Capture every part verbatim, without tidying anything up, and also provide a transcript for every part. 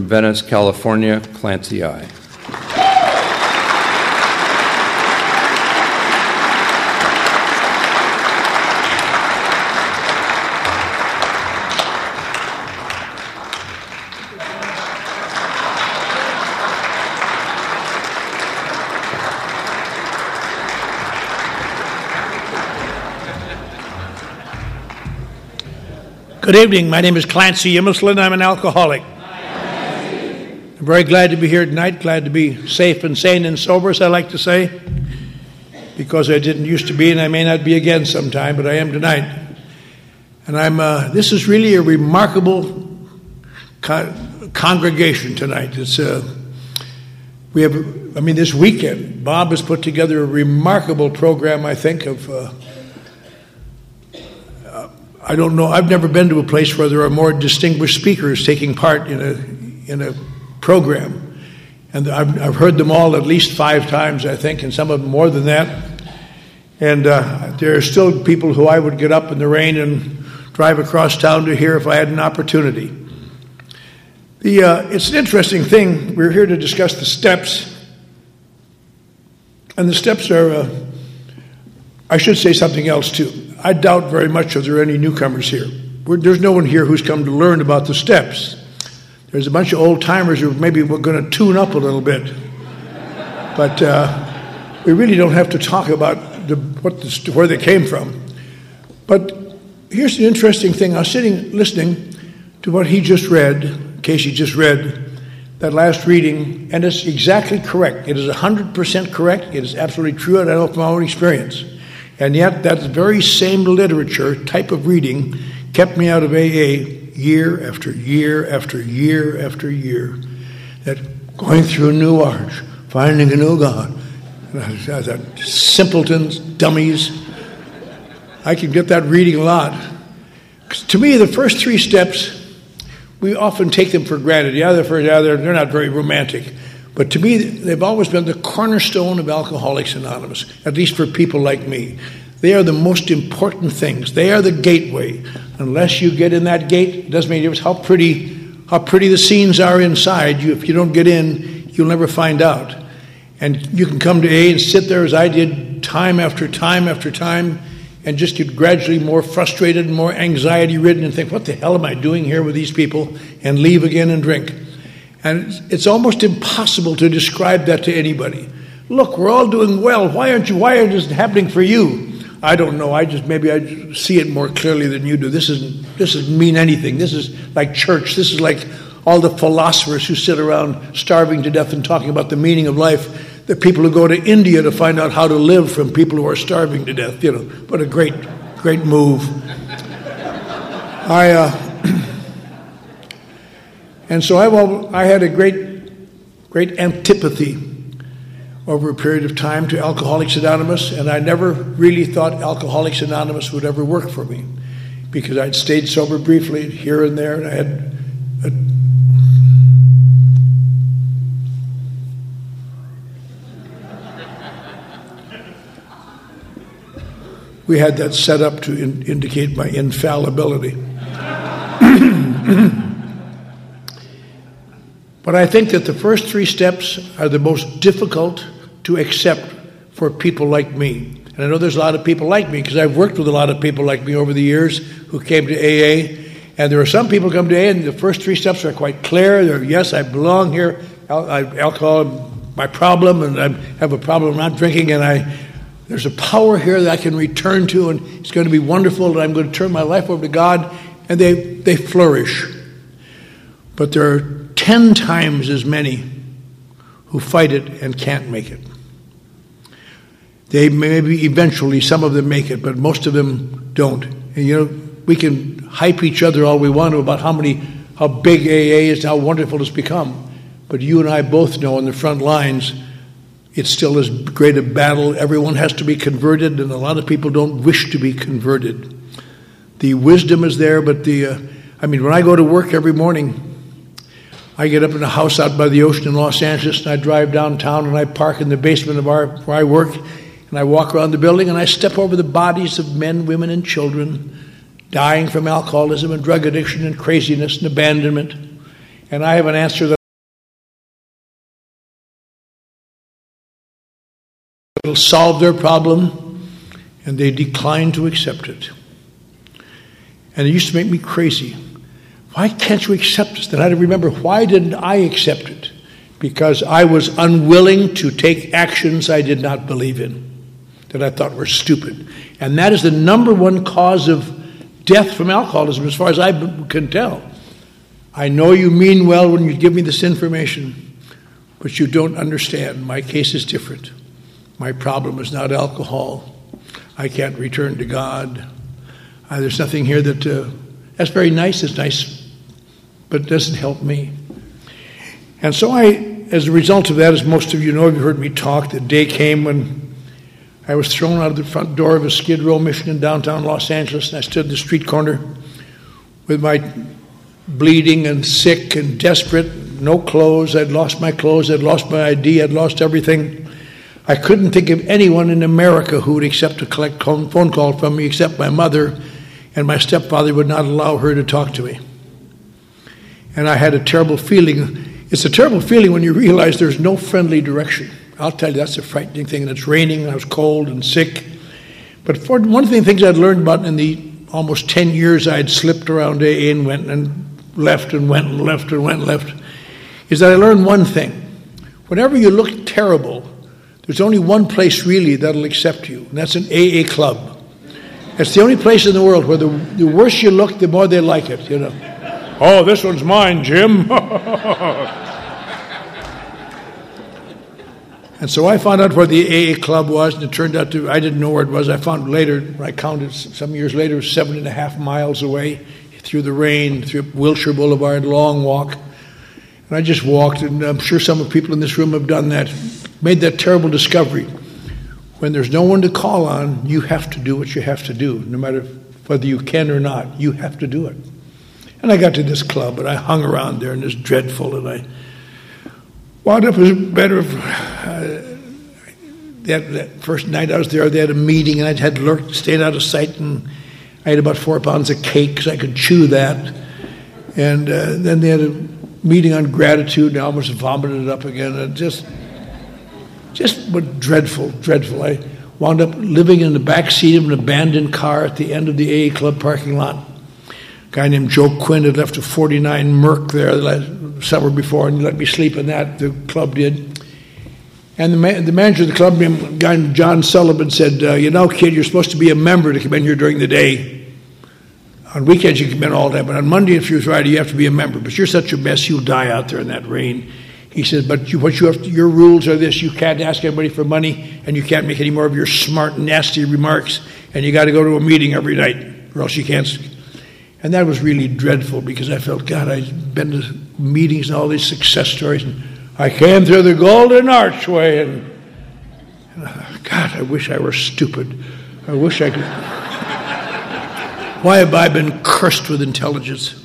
from Venice, California, Clancy I. Good evening. My name is Clancy Imislund. I'm an alcoholic. I'm very glad to be here tonight, glad to be safe and sane and sober, as I like to say, because I didn't used to be, and I may not be again sometime, but I am tonight. And I'm. Uh, this is really a remarkable co- congregation tonight. It's uh, we have. I mean, this weekend, Bob has put together a remarkable program, I think, of. Uh, I don't know. I've never been to a place where there are more distinguished speakers taking part in a in a program, and I've, I've heard them all at least five times, I think, and some of them more than that. And uh, there are still people who I would get up in the rain and drive across town to hear if I had an opportunity. The uh, it's an interesting thing. We're here to discuss the steps, and the steps are. Uh, I should say something else too. I doubt very much if there are any newcomers here. We're, there's no one here who's come to learn about the steps. There's a bunch of old-timers who maybe we're going to tune up a little bit. But uh, we really don't have to talk about the, what the, where they came from. But here's the interesting thing. I was sitting listening to what he just read, Casey just read, that last reading, and it's exactly correct. It is one hundred percent correct. It is absolutely true, and I know from my own experience. And yet that very same literature, type of reading, kept me out of A A year after year after year after year. That going through a new arch, finding a new God. That simpletons, dummies. I can get that reading a lot. To me, the first three steps, we often take them for granted. Yeah, they're, for, yeah, they're, they're not very romantic. But to me, they've always been the cornerstone of Alcoholics Anonymous, at least for people like me. They are the most important things. They are the gateway. Unless you get in that gate, it doesn't matter how pretty, how pretty the scenes are inside. You, if you don't get in, you'll never find out. And you can come to A and sit there as I did time after time after time and just get gradually more frustrated and more anxiety-ridden and think, what the hell am I doing here with these people? And leave again and drink. And it's almost impossible to describe that to anybody. Look, we're all doing well. Why aren't you? Why isn't this happening for you? I don't know. I just maybe I see it more clearly than you do. This isn't. This doesn't mean anything. This is like church. This is like all the philosophers who sit around starving to death and talking about the meaning of life. The people who go to India to find out how to live from people who are starving to death. You know, what a great, great move. I. Uh, And so I, I had a great, great antipathy over a period of time to Alcoholics Anonymous, and I never really thought Alcoholics Anonymous would ever work for me because I'd stayed sober briefly here and there, and I had a, we had that set up to in, indicate my infallibility. But I think that the first three steps are the most difficult to accept for people like me. And I know there's a lot of people like me because I've worked with a lot of people like me over the years who came to A A. And there are some people who come to A A and the first three steps are quite clear. They're, yes, I belong here. Al- I, alcohol is my problem, and I have a problem not drinking, and I there's a power here that I can return to, and it's going to be wonderful, and I'm going to turn my life over to God, and they, they flourish. But there are ten times as many who fight it and can't make it. They maybe eventually, some of them make it, but most of them don't. And you know, we can hype each other all we want to about how many, how big A A is, how wonderful it's become. But you and I both know on the front lines, it's still as great a battle. Everyone has to be converted, and a lot of people don't wish to be converted. The wisdom is there, but the, uh, I mean, when I go to work every morning, I get up in a house out by the ocean in Los Angeles, and I drive downtown, and I park in the basement of our where I work, and I walk around the building, and I step over the bodies of men, women, and children dying from alcoholism and drug addiction and craziness and abandonment. And I have an answer that it'll solve their problem, and they decline to accept it. And it used to make me crazy. Why can't you accept this? Then I had to remember, why didn't I accept it? Because I was unwilling to take actions I did not believe in, that I thought were stupid. And that is the number one cause of death from alcoholism, as far as I can tell. I know you mean well when you give me this information, but you don't understand. My case is different. My problem is not alcohol. I can't return to God. Uh, there's nothing here that, uh, that's very nice, it's nice, but it doesn't help me. And so I, as a result of that, as most of you know, you've heard me talk, the day came when I was thrown out of the front door of a Skid Row mission in downtown Los Angeles, and I stood in the street corner with my bleeding and sick and desperate, no clothes. I'd lost my clothes, I'd lost my I D, I'd lost everything. I couldn't think of anyone in America who would accept a collect phone call from me except my mother, and my stepfather would not allow her to talk to me. And I had a terrible feeling. It's a terrible feeling when you realize there's no friendly direction. I'll tell you, that's a frightening thing, and it's raining, and I was cold and sick. But for one of the things I'd learned about in the almost ten years I'd slipped around A A and went and left and went and left and went and left, is that I learned one thing. Whenever you look terrible, there's only one place really that'll accept you, and that's an A A club. It's the only place in the world where the, the worse you look, the more they like it, you know. Oh, this one's mine, Jim. And so I found out where the A A club was, and it turned out to, I didn't know where it was. I found later, I counted some years later, it was seven and a half miles away, through the rain, through Wilshire Boulevard, long walk. And I just walked, and I'm sure some of the people in this room have done that, made that terrible discovery. When there's no one to call on, you have to do what you have to do, no matter whether you can or not. You have to do it. And I got to this club, and I hung around there, and it was dreadful, and I wound up as a matter of, uh, that, that first night I was there, they had a meeting, and I had lurked, stayed out of sight, and I had about four pounds of cake, because I could chew that. And uh, then they had a meeting on gratitude, and I almost vomited it up again, and just, just was dreadful, dreadful. I wound up living in the back seat of an abandoned car at the end of the A A club parking lot. A guy named Joe Quinn had left a forty-nine Merc there the summer before, and he let me sleep in that, the club did. And the, man, the manager of the club, a guy named John Sullivan, said, uh, you know, kid, you're supposed to be a member to come in here during the day. On weekends you can come in all day, but on Monday and Friday you have to be a member. But you're such a mess, you'll die out there in that rain. He said, but you, what you have to, your rules are this: you can't ask anybody for money, and you can't make any more of your smart, nasty remarks, and you got to go to a meeting every night, or else you can't. And that was really dreadful, because I felt, God, I'd been to meetings and all these success stories, and I came through the Golden Archway, and, and uh, God, I wish I were stupid. I wish I could. Why have I been cursed with intelligence?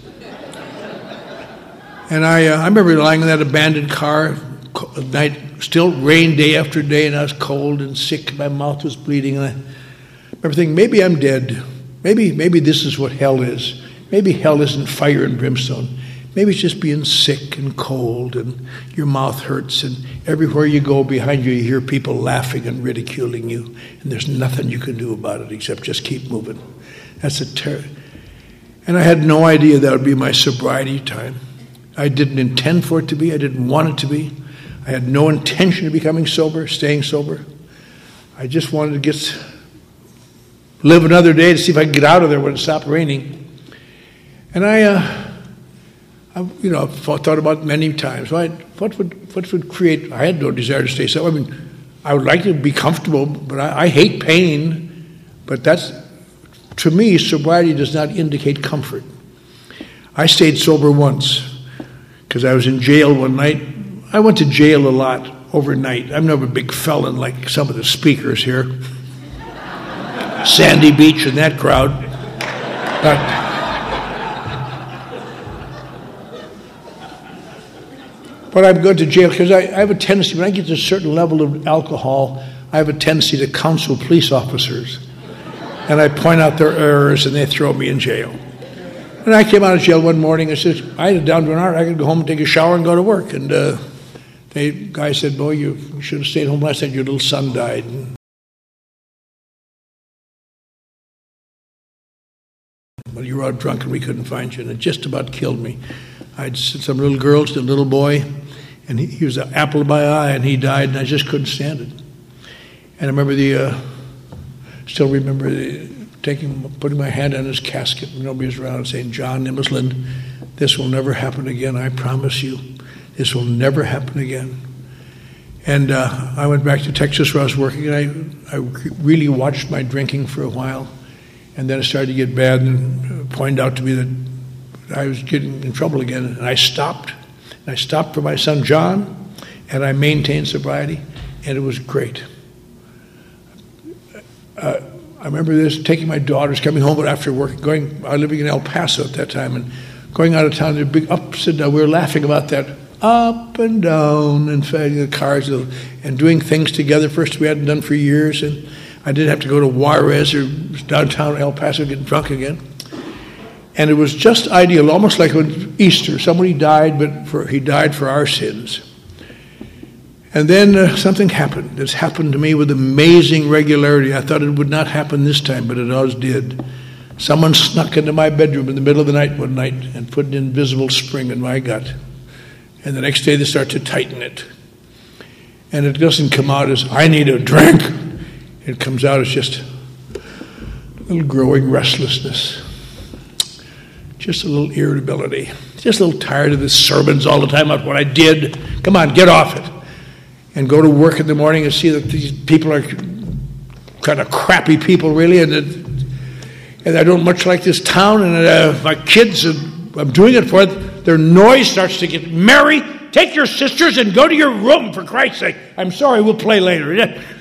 And I, uh, I remember lying in that abandoned car at night, still rain day after day, and I was cold and sick. My mouth was bleeding, and I remember thinking, maybe I'm dead. Maybe, maybe this is what hell is. Maybe hell isn't fire and brimstone. Maybe it's just being sick and cold, and your mouth hurts, and everywhere you go behind you, you hear people laughing and ridiculing you, and there's nothing you can do about it except just keep moving. That's a terror. And I had no idea that would be my sobriety time. I didn't intend for it to be. I didn't want it to be. I had no intention of becoming sober, staying sober. I just wanted to get live another day to see if I could get out of there when it stopped raining. And I, uh, I you know, thought about it many times. What would, what would create? I had no desire to stay sober. I mean, I would like to be comfortable, but I, I hate pain. But that's, to me, sobriety does not indicate comfort. I stayed sober once because I was in jail one night. I went to jail a lot overnight. I'm never a big felon like some of the speakers here. Sandy Beach and that crowd. But, but I'm going to jail because I, I have a tendency, when I get to a certain level of alcohol, I have a tendency to counsel police officers. And I point out their errors, and they throw me in jail. And I came out of jail one morning and said, I had it down to an hour. I could go home and take a shower and go to work. And uh, The guy said, boy, you should have stayed home last night. Your little son died. Well, you were out drunk and we couldn't find you. And it just about killed me. I had some little girls, a little boy, and he, he was an apple of my eye, and he died, and I just couldn't stand it. And I remember the, uh, still remember the, taking, putting my hand on his casket, and nobody was around, and saying, John Immisland, this will never happen again, I promise you. This will never happen again. And uh, I went back to Texas where I was working, and I, I really watched my drinking for a while. And then it started to get bad and pointed out to me that I was getting in trouble again. And I stopped. And I stopped for my son John, and I maintained sobriety, and it was great. Uh, I remember this, taking my daughters, coming home after work, going, I was living in El Paso at that time, and going out of town, there were big ups and downs. We were laughing about that. Up and down, and the cars, and doing things together. First we hadn't done for years, and I didn't have to go to Juarez or downtown El Paso getting drunk again. And it was just ideal, almost like when Easter. Somebody died, but for, he died for our sins. And then uh, something happened. It's happened to me with amazing regularity. I thought it would not happen this time, but it always did. Someone snuck into my bedroom in the middle of the night one night and put an invisible spring in my gut. And the next day they start to tighten it. And it doesn't come out as, I need a drink. It comes out as just a little growing restlessness. Just a little irritability. Just a little tired of the sermons all the time about what I did. Come on, get off it. And go to work in the morning and see that these people are kind of crappy people, really. And, it, and I don't much like this town. And uh, my kids, I'm doing it for it. Their noise starts to get, Mary, take your sisters and go to your room, for Christ's sake. I'm sorry, we'll play later.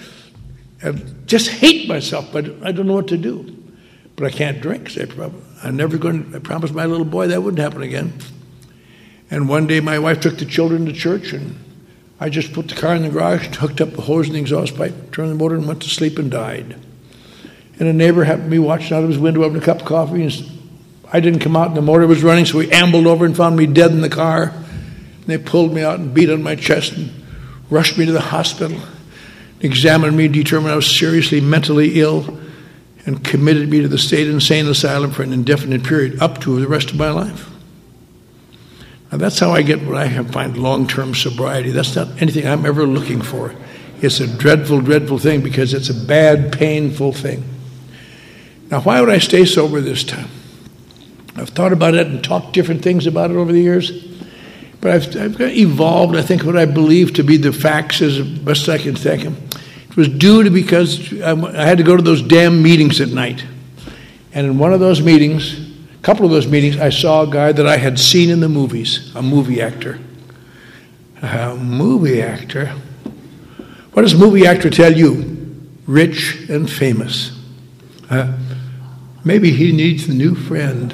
I just hate myself, but I don't know what to do. But I can't drink. So I'm never going to, I promised my little boy that wouldn't happen again. And one day my wife took the children to church, and I just put the car in the garage, hooked up the hose and the exhaust pipe, turned the motor, and went to sleep and died. And a neighbor happened to be watching out of his window having a cup of coffee, and I didn't come out and the motor was running, so he ambled over and found me dead in the car. And they pulled me out and beat on my chest and rushed me to the hospital, examined me, determined I was seriously mentally ill, and committed me to the state insane asylum for an indefinite period, up to the rest of my life. Now that's how I get what I have find long-term sobriety. That's not anything I'm ever looking for. It's a dreadful, dreadful thing because it's a bad, painful thing. Now why would I stay sober this time? I've thought about it and talked different things about it over the years, but I've, I've evolved, I think, what I believe to be the facts as best I can think them. It was due to because I, I had to go to those damn meetings at night. And in one of those meetings, a couple of those meetings, I saw a guy that I had seen in the movies, a movie actor. A movie actor? What does a movie actor tell you? Rich and famous. Uh, maybe he needs a new friend.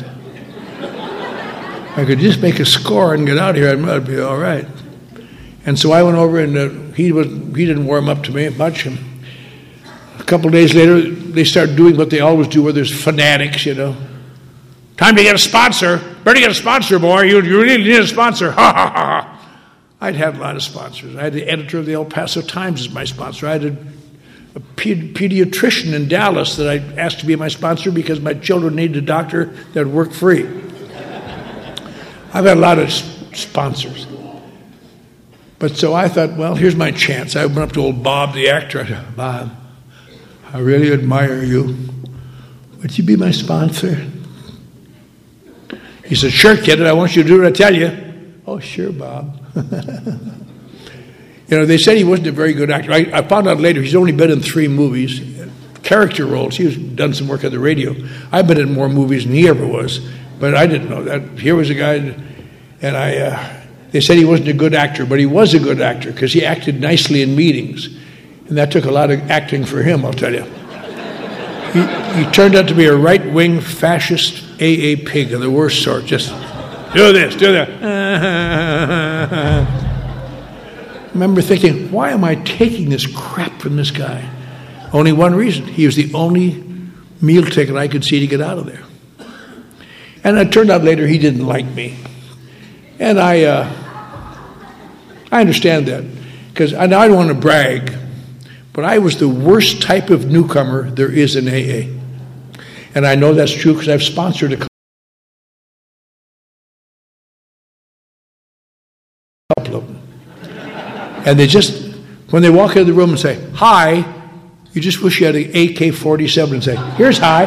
I could just make a score and get out of here, I'd be all right. And so I went over, and uh, he was he didn't warm up to me much. And a couple of days later, they started doing what they always do, where there's fanatics, you know. Time to get a sponsor. Better get a sponsor, boy. You, you really need a sponsor. Ha, ha, ha, ha. I'd had a lot of sponsors. I had the editor of the El Paso Times as my sponsor. I had a, a pe- pediatrician in Dallas that I asked to be my sponsor because my children needed a doctor that would work free. I've had a lot of sponsors. But so I thought, well, here's my chance. I went up to old Bob, the actor. I said, Bob, I really admire you. Would you be my sponsor? He said, sure, kid, I want you to do what I tell you. Oh, sure, Bob. You know, they said he wasn't a very good actor. I, I found out later he's only been in three movies, character roles. He's done some work on the radio. I've been in more movies than he ever was. But I didn't know that. Here was a guy, and I. Uh, they said he wasn't a good actor, but he was a good actor because he acted nicely in meetings. And that took a lot of acting for him, I'll tell you. He, he turned out to be a right-wing fascist A A pig of the worst sort. Just do this, do that. I remember thinking, why am I taking this crap from this guy? Only one reason. He was the only meal ticket I could see to get out of there. And it turned out later he didn't like me. And I uh, I understand that. Because I, I don't want to brag, but I was the worst type of newcomer there is in A A. And I know that's true because I've sponsored a couple of them. And they just, when they walk into the room and say, hi, you just wish you had an A K forty-seven and say, here's hi.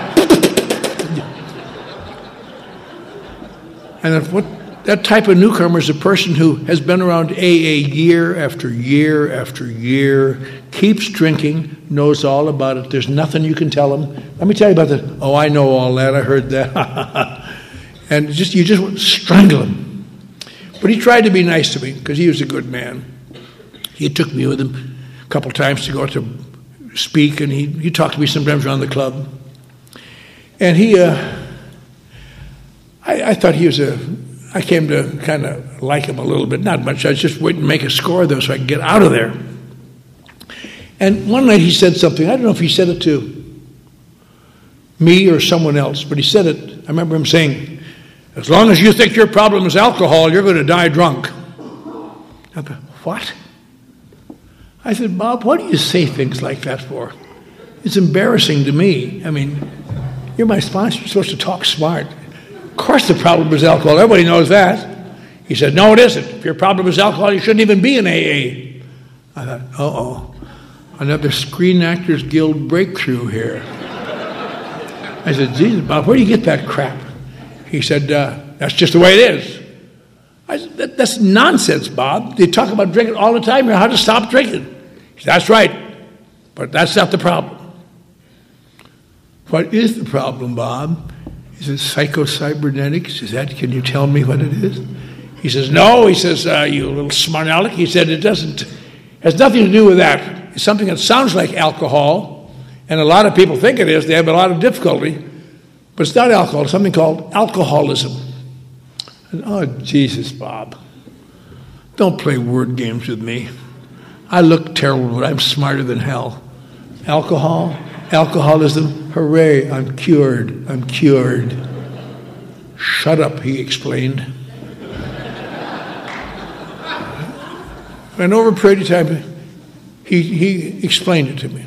And if what that type of newcomer is a person who has been around A A year after year after year, keeps drinking, knows all about it. There's nothing you can tell him. Let me tell you about that. Oh, I know all that. I heard that. And just you just strangle him. But he tried to be nice to me because he was a good man. He took me with him a couple times to go to speak, and he, he talked to me sometimes around the club. And he, uh, I, I thought he was a, I came to kind of like him a little bit, not much. I was just waiting to make a score, though, so I could get out of there. And one night he said something. I don't know if he said it to me or someone else, but he said it. I remember him saying, as long as you think your problem is alcohol, you're going to die drunk. I thought, what? I said, Bob, what do you say things like that for? It's embarrassing to me. I mean, you're my sponsor. You're supposed to talk smart. Of course the problem is alcohol. Everybody knows that. He said, no, it isn't. If your problem is alcohol, you shouldn't even be in A A. I thought, uh-oh. Another Screen Actors Guild breakthrough here. I said, Jesus, Bob, where do you get that crap? He said, uh, that's just the way it is. I said, that, that's nonsense, Bob. They talk about drinking all the time, how to stop drinking. He said, that's right, but that's not the problem. What is the problem, Bob? Is it psycho-cybernetics? Is that, can you tell me what it is? He says, no. He says, uh, you little smart aleck. He said, it doesn't, has nothing to do with that. It's something that sounds like alcohol, and a lot of people think it is. They have a lot of difficulty, but it's not alcohol. It's something called alcoholism. And, oh, Jesus, Bob. Don't play word games with me. I look terrible, but I'm smarter than hell. Alcohol, alcoholism, hooray, I'm cured, I'm cured. Shut up, he explained. And over a period of time, he, he explained it to me.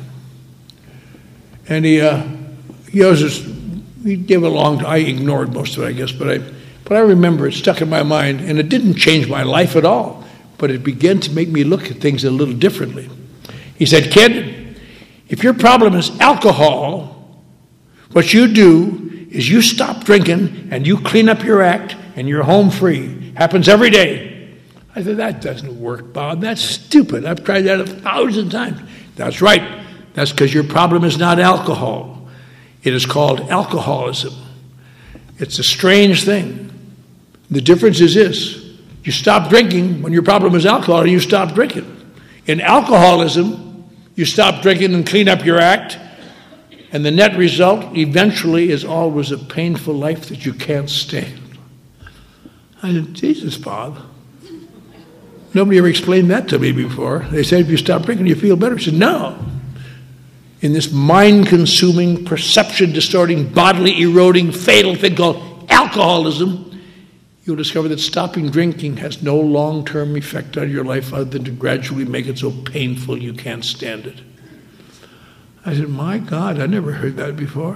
And he, uh, he, was just, he gave a long, I ignored most of it, I guess, but I, but I remember it stuck in my mind, and it didn't change my life at all, but it began to make me look at things a little differently. He said, kid, if your problem is alcohol, what you do is you stop drinking and you clean up your act and you're home free. Happens every day. I said, that doesn't work, Bob. That's stupid. I've tried that a thousand times. That's right. That's because your problem is not alcohol. It is called alcoholism. It's a strange thing. The difference is this. You stop drinking when your problem is alcohol, and you stop drinking. In alcoholism, you stop drinking and clean up your act, and the net result eventually is always a painful life that you can't stand. I said, Jesus, Bob. Nobody ever explained that to me before. They said, if you stop drinking, you feel better. I said, no. In this mind-consuming, perception-distorting, bodily-eroding, fatal thing called alcoholism, you'll discover that stopping drinking has no long-term effect on your life other than to gradually make it so painful you can't stand it. I said, my God, I never heard that before.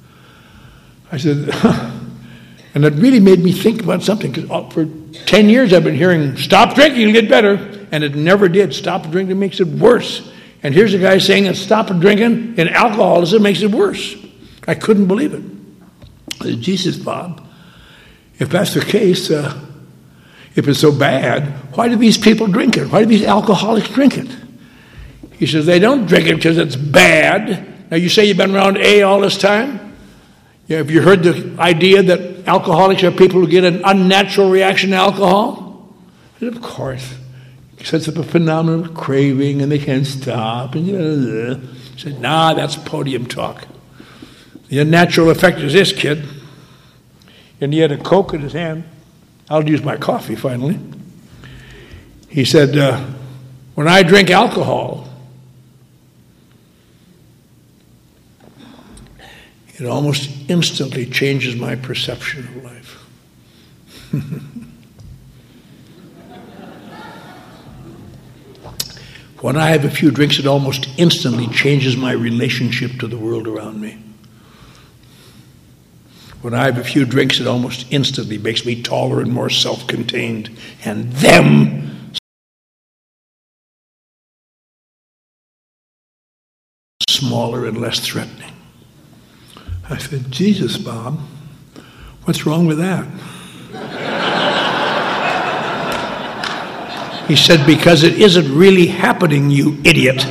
I said, and it really made me think about something, because for ten years I've been hearing, stop drinking, you'll get better, and it never did. Stop drinking makes it worse. And here's a guy saying that stop drinking and alcoholism makes it worse. I couldn't believe it. I said, Jesus, Bob, if that's the case, uh, if it's so bad, why do these people drink it? Why do these alcoholics drink it? He says, they don't drink it because it's bad. Now, you say you've been around A all this time? Yeah, have you heard the idea that alcoholics are people who get an unnatural reaction to alcohol? I said, of course. It sets up a phenomenal craving and they can't stop. And you know, he said, nah, that's podium talk. The unnatural effect is this, kid. And he had a Coke in his hand. I'll use my coffee finally. He said, uh, when I drink alcohol, it almost instantly changes my perception of life. When I have a few drinks, it almost instantly changes my relationship to the world around me. When I have a few drinks, it almost instantly makes me taller and more self-contained, and them smaller and less threatening. I said, Jesus, Bob, what's wrong with that? He said, because it isn't really happening, you idiot.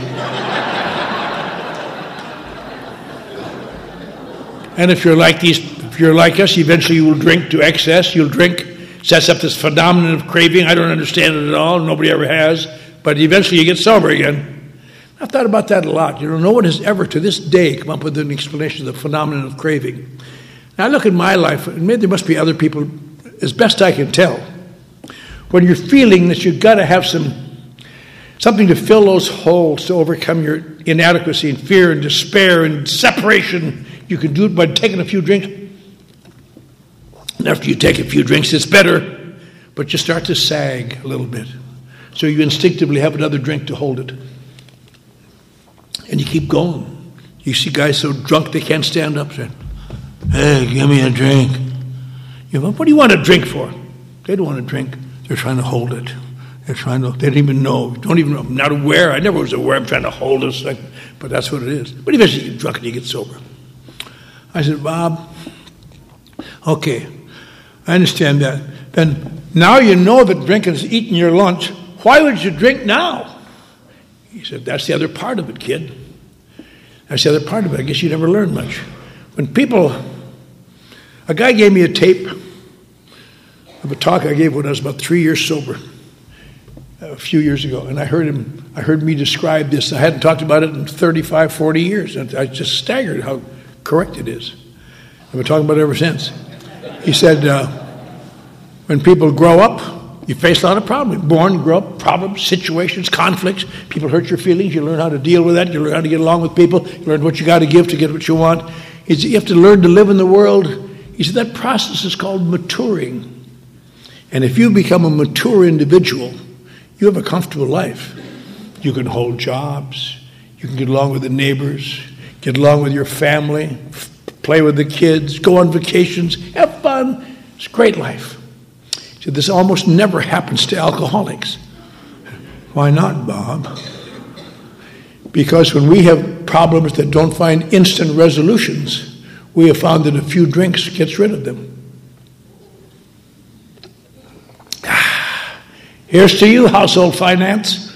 And if you're like these, if you're like us, eventually you will drink to excess. You'll drink, sets up this phenomenon of craving. I don't understand it at all. Nobody ever has. But eventually you get sober again. I've thought about that a lot. You know, no one has ever to this day come up with an explanation of the phenomenon of craving. Now I look at my life, and maybe there must be other people, as best I can tell. When you're feeling that you've got to have some something to fill those holes to overcome your inadequacy and fear and despair and separation, you can do it by taking a few drinks. And after you take a few drinks, it's better, but you start to sag a little bit. So you instinctively have another drink to hold it. And you keep going. You see guys so drunk they can't stand up, saying, hey, give me a drink. You know, what do you want a drink for? They don't want a drink. They're trying to hold it. They're trying to, they don't even know. Don't even know. I'm not aware. I never was aware. I'm trying to hold this thing. But that's what it is. But eventually you get drunk and you get sober. I said, Bob, okay, I understand that. Then now you know that drinking is eating your lunch. Why would you drink now? He said, that's the other part of it, kid. That's the other part of it. I guess you never learned much. When people, a guy gave me a tape of a talk I gave when I was about three years sober, a few years ago, and I heard him. I heard me describe this. I hadn't talked about it in thirty-five, forty years, and I just staggered how correct it is. I've been talking about it ever since. He said, uh, when people grow up, you face a lot of problems. Born, grow up, problems, situations, conflicts. People hurt your feelings. You learn how to deal with that. You learn how to get along with people. You learn what you got to give to get what you want. He said, you have to learn to live in the world. He said that process is called maturing. And if you become a mature individual, you have a comfortable life. You can hold jobs. You can get along with the neighbors, get along with your family, f- play with the kids, go on vacations, have fun. It's a great life. So this almost never happens to alcoholics. Why not, Bob? Because when we have problems that don't find instant resolutions, we have found that a few drinks gets rid of them. Here's to you, household finance.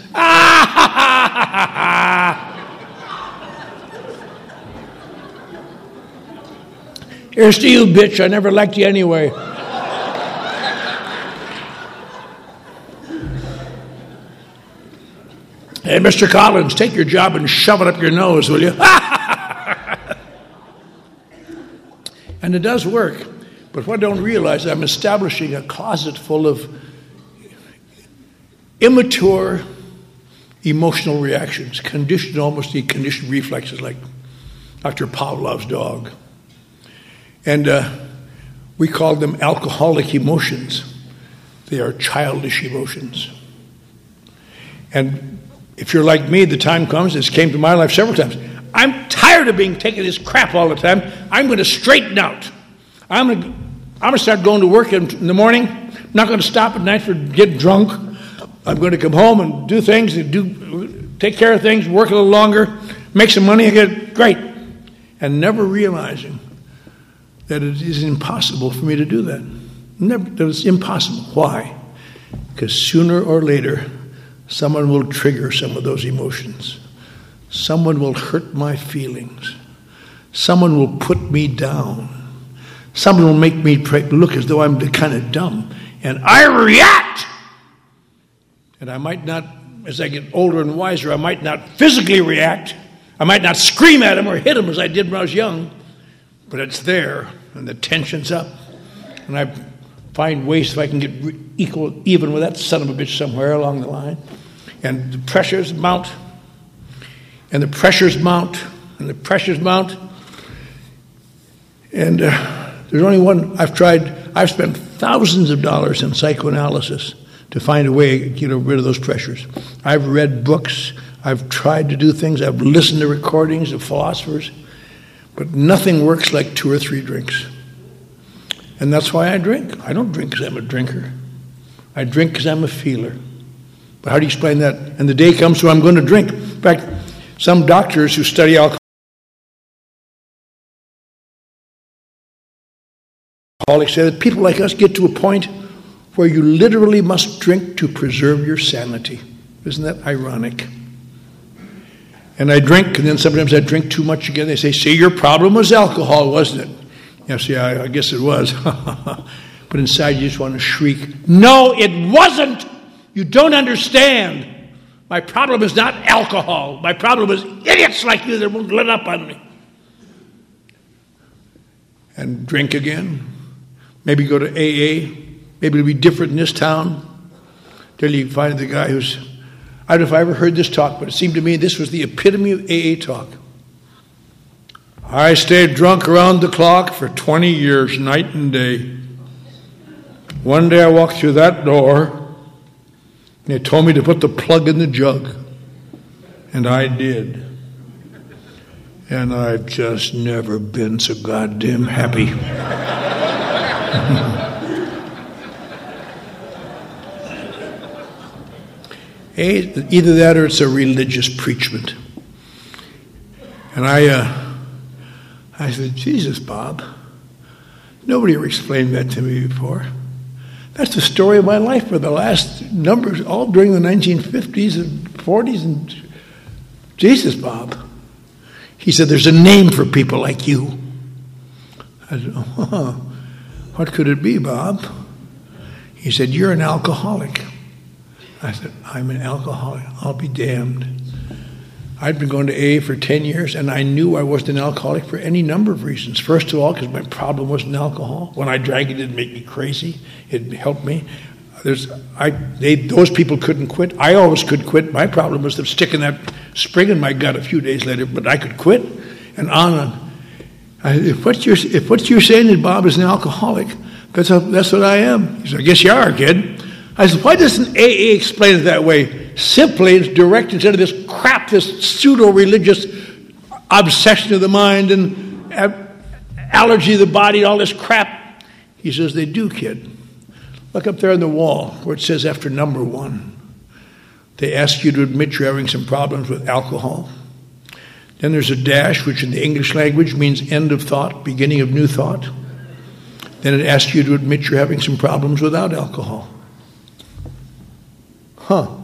Here's to you, bitch. I never liked you anyway. Hey, Mister Collins, take your job and shove it up your nose, will you? And it does work. But what I don't realize, I'm establishing a closet full of immature emotional reactions, conditioned, almost conditioned reflexes, like Doctor Pavlov's dog. And uh, we call them alcoholic emotions. They are childish emotions. And if you're like me, the time comes, this came to my life several times, I'm tired of being taking this crap all the time. I'm going to straighten out. I'm going to, I'm going to start going to work in, in the morning. I'm not going to stop at night for get drunk. I'm going to come home and do things, and do take care of things, work a little longer, make some money again. Great. And never realizing that it is impossible for me to do that. Never, that it's impossible. Why? Because sooner or later, someone will trigger some of those emotions. Someone will hurt my feelings. Someone will put me down. Someone will make me look as though I'm kind of dumb. And I react. And I might not, as I get older and wiser, I might not physically react. I might not scream at him or hit him as I did when I was young. But it's there, and the tension's up. And I find ways if I can get re- equal, even with that son of a bitch somewhere along the line. And the pressures mount. And the pressures mount. And the pressures mount. And uh, there's only one, I've tried, I've spent thousands of dollars in psychoanalysis to find a way to get rid of those pressures. I've read books. I've tried to do things. I've listened to recordings of philosophers. But nothing works like two or three drinks. And that's why I drink. I don't drink because I'm a drinker. I drink because I'm a feeler. But how do you explain that? And the day comes when I'm going to drink. In fact, some doctors who study alcohol say that people like us get to a point where you literally must drink to preserve your sanity. Isn't that ironic? And I drink, and then sometimes I drink too much again. They say, see, your problem was alcohol, wasn't it? Yeah, see, I, I guess it was. But inside you just want to shriek, no, it wasn't! You don't understand. My problem is not alcohol. My problem is idiots like you that won't let up on me. And drink again. Maybe go to A A. Maybe it'll be different in this town. Till you find the guy who's... I don't know if I ever heard this talk, but it seemed to me this was the epitome of A A talk. I stayed drunk around the clock for twenty years, night and day. One day I walked through that door, and they told me to put the plug in the jug. And I did. And I've just never been so goddamn happy. Either that or it's a religious preachment. And I uh, I said, Jesus, Bob, nobody ever explained that to me before. That's the story of my life for the last numbers, all during the nineteen fifties and forties. And Jesus, Bob. He said, there's a name for people like you. I said, oh, what could it be, Bob? He said, you're an alcoholic. I said, I'm an alcoholic. I'll be damned. I'd been going to A A for ten years, and I knew I wasn't an alcoholic for any number of reasons. First of all, because my problem wasn't alcohol. When I drank it, it didn't make me crazy. It helped me. There's, I, they, those people couldn't quit. I always could quit. My problem was them sticking that spring in my gut a few days later, but I could quit, and on and on. I, if, what you're, if what you're saying is Bob is an alcoholic, that's, a, that's what I am. He said, I guess you are, kid. I said, why doesn't A A explain it that way? Simply, it's direct instead of this crap, this pseudo-religious obsession of the mind and allergy of the body, all this crap. He says, they do, kid. Look up there on the wall where it says after number one. They ask you to admit you're having some problems with alcohol. Then there's a dash, which in the English language means end of thought, beginning of new thought. Then it asks you to admit you're having some problems without alcohol. Huh.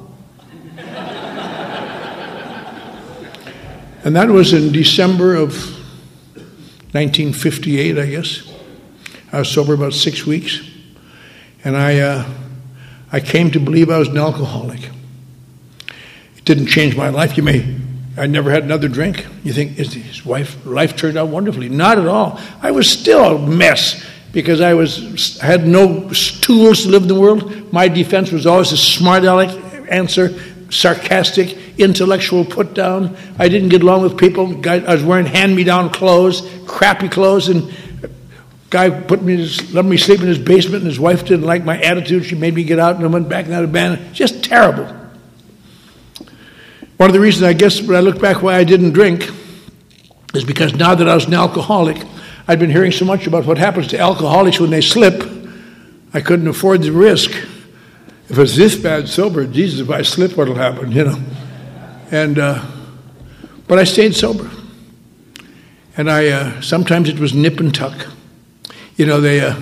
And that was in December of nineteen fifty-eight, I guess. I was sober about six weeks. And I uh, I came to believe I was an alcoholic. It didn't change my life. You may, I never had another drink. You think, is his wife, life turned out wonderfully? Not at all. I was still a mess because I was had no tools to live in the world. My defense was always a smart aleck answer, sarcastic, intellectual put down. I didn't get along with people. I was wearing hand-me-down clothes, crappy clothes, and guy put me, let me sleep in his basement, and his wife didn't like my attitude. She made me get out, and I went back and out of band. Just terrible. One of the reasons, I guess, when I look back why I didn't drink is because now that I was an alcoholic, I'd been hearing so much about what happens to alcoholics when they slip, I couldn't afford the risk. If it's this bad sober, Jesus, if I slip, what'll happen, you know? And, uh, but I stayed sober. And I, uh, sometimes it was nip and tuck. You know, they, uh,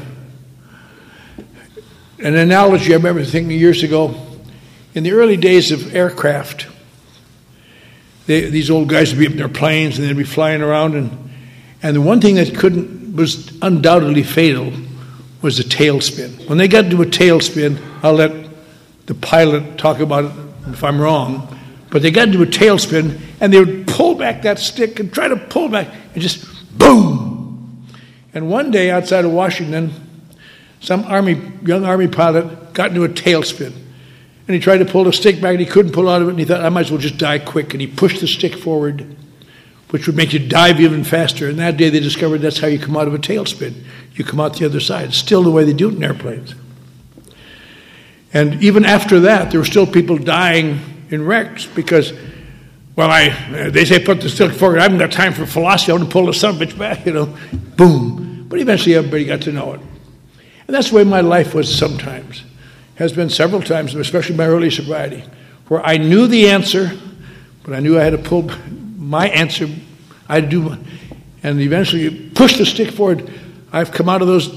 an analogy I remember thinking years ago, in the early days of aircraft, they, these old guys would be up in their planes and they'd be flying around, and, and the one thing that couldn't, was undoubtedly fatal, was a tailspin. When they got into a tailspin, I'll let the pilot talk about it if I'm wrong, but they got into a tailspin and they would pull back that stick and try to pull back and just boom. And one day outside of Washington, some army, young army pilot got into a tailspin. And he tried to pull the stick back and he couldn't pull out of it, and he thought, I might as well just die quick. And he pushed the stick forward, which would make you dive even faster. And that day they discovered that's how you come out of a tailspin. You come out the other side. It's still the way they do it in airplanes. And even after that, there were still people dying in wrecks because, well, I they say put the stick forward. I haven't got time for philosophy. I want to pull the son of a bitch back, you know. Boom. But eventually everybody got to know it. And that's the way my life was sometimes. Has been several times, especially my early sobriety, where I knew the answer, but I knew I had to pull my answer. I had to do, and eventually push the stick forward. I've come out of those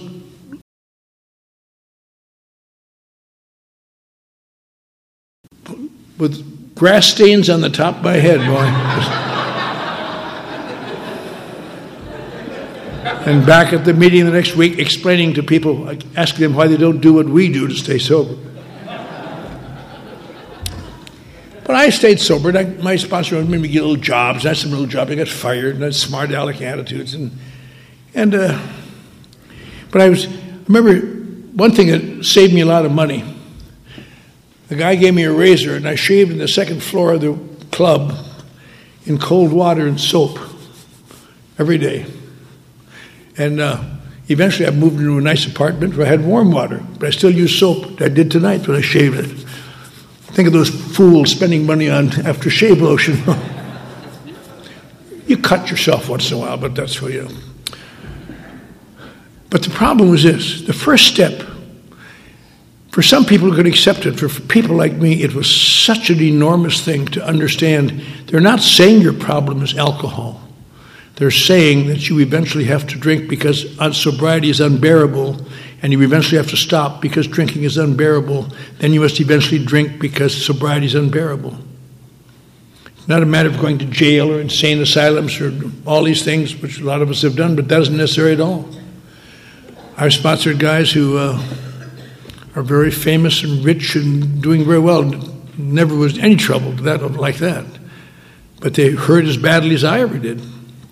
with grass stains on the top of my head, boy. And back at the meeting the next week, explaining to people, asking them why they don't do what we do to stay sober. But I stayed sober. And I, my sponsor made me get little jobs. I had some little jobs. I got fired, and I had smart aleck attitudes. And, and uh, but I was, I remember one thing that saved me a lot of money. The guy gave me a razor, and I shaved in the second floor of the club in cold water and soap every day. And uh, eventually I moved into a nice apartment where I had warm water, but I still use soap. I did tonight when I shaved it. Think of those fools spending money on aftershave lotion. You cut yourself once in a while, but that's what you know. But the problem was this. The first step, for some people who could accept it, for people like me, it was such an enormous thing to understand. They're not saying your problem is alcohol. They're saying that you eventually have to drink because sobriety is unbearable, and you eventually have to stop because drinking is unbearable. Then you must eventually drink because sobriety is unbearable. It's not a matter of going to jail or insane asylums or all these things, which a lot of us have done, but that isn't necessary at all. I've sponsored guys who uh, are very famous and rich and doing very well. Never was any trouble to that like that. But they hurt as badly as I ever did.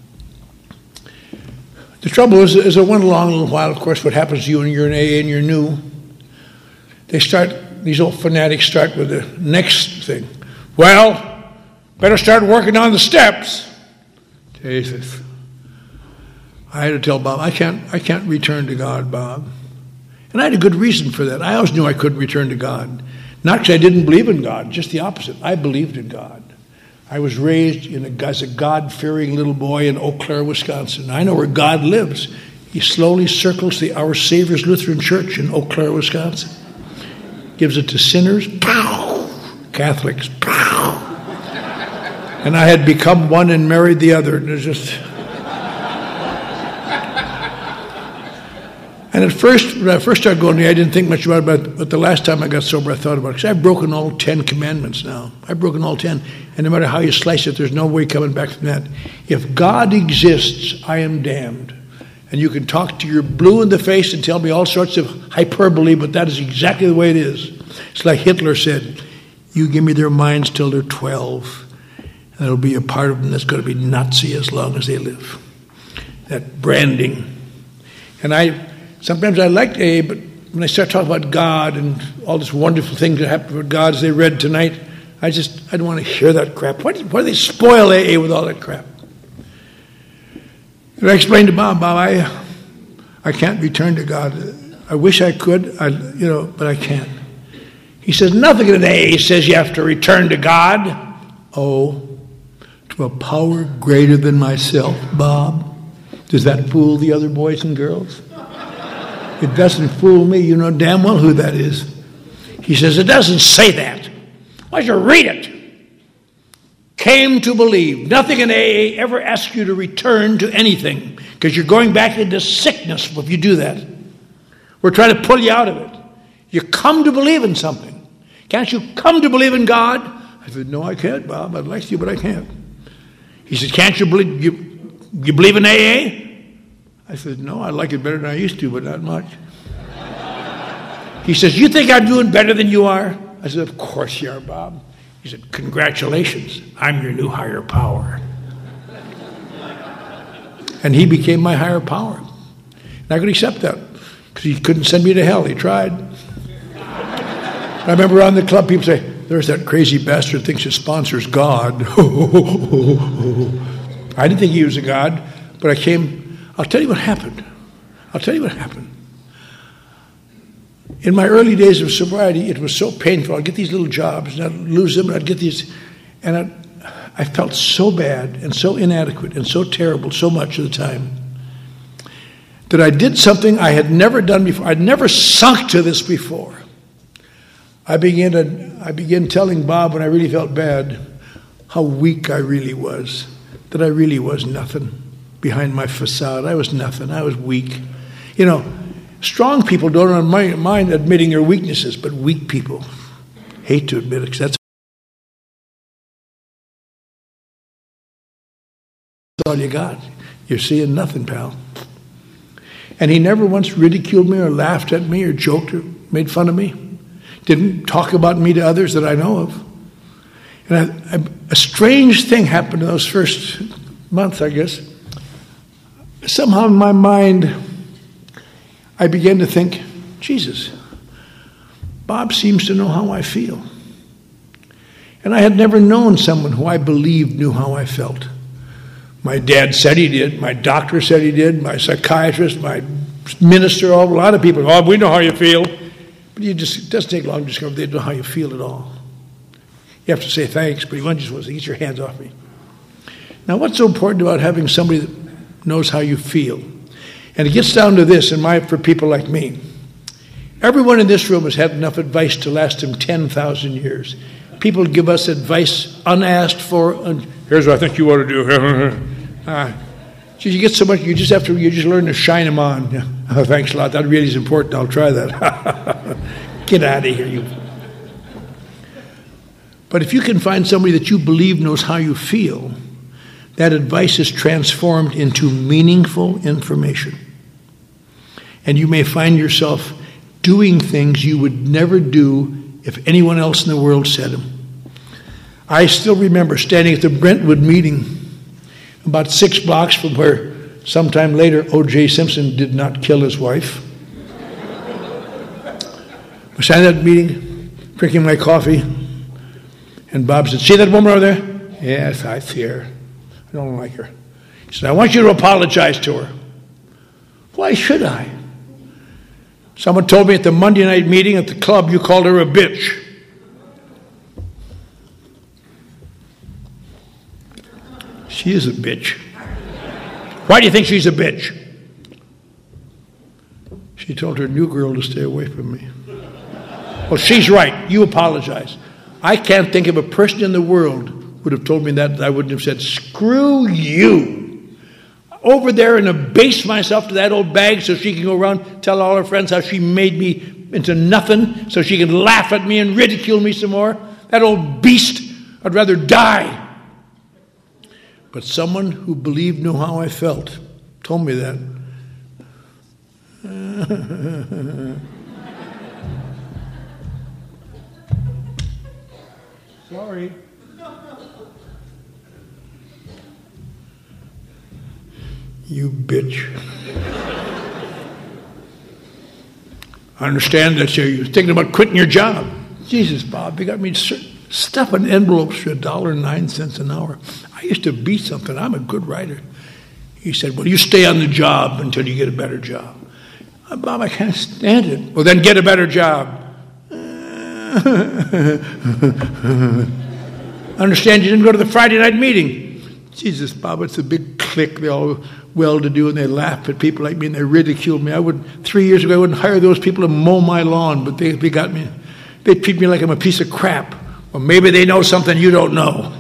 The trouble is, as I went along a little while, of course, what happens to you when you're in A A and you're new, they start, these old fanatics start with the next thing. Well, better start working on the steps. Jesus. I had to tell Bob, I can't, I can't return to God, Bob. And I had a good reason for that. I always knew I couldn't return to God. Not because I didn't believe in God, just the opposite. I believed in God. I was raised in a, as a God-fearing little boy in Eau Claire, Wisconsin. I know where God lives. He slowly circles the Our Savior's Lutheran Church in Eau Claire, Wisconsin. Gives it to sinners, pow, Catholics, pow. And I had become one and married the other. And it was just... And at first, when I first started going there, I didn't think much about it, but, but the last time I got sober, I thought about it. Because I've broken all ten commandments now. I've broken all ten. And no matter how you slice it, there's no way coming back from that. If God exists, I am damned. And you can talk to your blue in the face and tell me all sorts of hyperbole, but that is exactly the way it is. It's like Hitler said, you give me their minds till they're twelve. And it'll be a part of them that's going to be Nazi as long as they live. That branding. And I... Sometimes I liked A A, but when I start talking about God and all this wonderful things that happen with God as they read tonight, I just, I don't want to hear that crap. Why do, why do they spoil A A with all that crap? And I explained to Bob, Bob, I, I can't return to God. I wish I could, I, you know, but I can't. He says, nothing in A A says you have to return to God. Oh, to a power greater than myself, Bob. Does that fool the other boys and girls? It doesn't fool me. You know damn well who that is. He says, it doesn't say that. Why don't you read it? Came to believe. Nothing in A A ever asks you to return to anything because you're going back into sickness if you do that. We're trying to pull you out of it. You come to believe in something. Can't you come to believe in God? I said, no, I can't, Bob. I'd like to, but I can't. He said, can't you believe, you, you believe in A A? I said, no, I like it better than I used to, but not much. He says, you think I'm doing better than you are? I said, of course you are, Bob. He said, congratulations, I'm your new higher power. And he became my higher power. And I could accept that, because he couldn't send me to hell. He tried. I remember around the club, people say, there's that crazy bastard thinks his sponsor's God. I didn't think he was a God, but I came... I'll tell you what happened. I'll tell you what happened. In my early days of sobriety, it was so painful. I'd get these little jobs, and I'd lose them, and I'd get these, and I'd, I felt so bad and so inadequate and so terrible so much of the time that I did something I had never done before. I'd never sunk to this before. I began to, I began telling Bob when I really felt bad how weak I really was, that I really was nothing behind my facade. I was nothing. I was weak. You know, strong people don't mind admitting their weaknesses, but weak people hate to admit it, because that's all you got. You're seeing nothing, pal. And he never once ridiculed me or laughed at me or joked or made fun of me. Didn't talk about me to others that I know of. And I, I, a strange thing happened in those first months, I guess. Somehow in my mind, I began to think, Jesus, Bob seems to know how I feel. And I had never known someone who I believed knew how I felt. My dad said he did. My doctor said he did. My psychiatrist, my minister, all, a lot of people, oh, we know how you feel. But you just, it doesn't take long to discover they don't know how you feel at all. You have to say thanks, but one just wants to get your hands off me. Now, what's so important about having somebody that knows how you feel? And it gets down to this, and my for people like me. Everyone in this room has had enough advice to last them ten thousand years. People give us advice unasked for. Un- Here's what I think you ought to do. uh, you get so much, you just have to, you just learn to shine them on. Yeah. Oh, thanks a lot. That really is important. I'll try that. Get out of here, you. But if you can find somebody that you believe knows how you feel, that advice is transformed into meaningful information. And you may find yourself doing things you would never do if anyone else in the world said them. I still remember standing at the Brentwood meeting about six blocks from where sometime later O J Simpson did not kill his wife. I was standing at that meeting, drinking my coffee, and Bob said, see that woman over there? Yes, I see her. I don't like her. He said, I want you to apologize to her. Why should I? Someone told me at the Monday night meeting at the club you called her a bitch. She is a bitch. Why do you think she's a bitch? She told her new girl to stay away from me. Well, she's right. You apologize. I can't think of a person in the world would have told me that. I wouldn't have said, screw you. Over there and abase myself to that old bag so she can go around tell all her friends how she made me into nothing so she can laugh at me and ridicule me some more. That old beast. I'd rather die. But someone who believed knew how I felt told me that. Sorry. You bitch. I understand that you're thinking about quitting your job. Jesus, Bob, you got me stuffing envelopes for a dollar and nine cents an hour. I used to be something. I'm a good writer. He said, well, you stay on the job until you get a better job. Oh, Bob, I can't stand it. Well, then get a better job. Understand you didn't go to the Friday night meeting. Jesus, Bob, it's a big clique. They're all well-to-do, and they laugh at people like me, and they ridicule me. I would, three years ago, I wouldn't hire those people to mow my lawn, but they, they got me. They treat me like I'm a piece of crap. Well, maybe they know something you don't know.